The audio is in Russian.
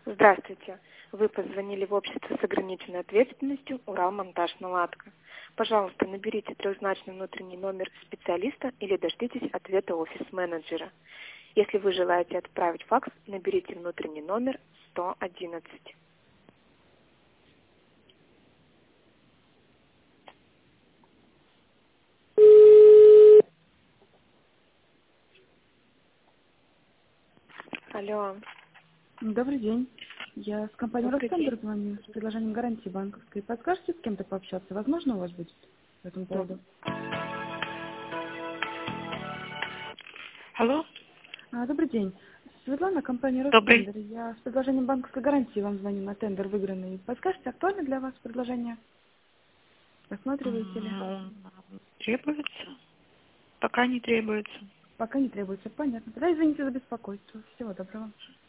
Здравствуйте. Вы позвонили в общество с ограниченной ответственностью «Уралмонтаж-Наладка». Пожалуйста, наберите трехзначный внутренний номер специалиста или дождитесь ответа офис-менеджера. Если вы желаете отправить факс, наберите внутренний номер 111. Алло. Добрый день. Я с компании Добрый день. Ростендер звоню с предложением гарантии банковской. Подскажете, с кем-то пообщаться? Возможно, у вас будет по этому поводу? Алло, Добрый день. Светлана, компания добрый. Ростендер. Я с предложением банковской гарантии вам звоню на тендер выигранный. Подскажете, актуально для вас предложение? Рассматриваете ли? Ну, требуется? Пока не требуется. Пока не требуется. Понятно. Тогда извините за беспокойство. Всего доброго.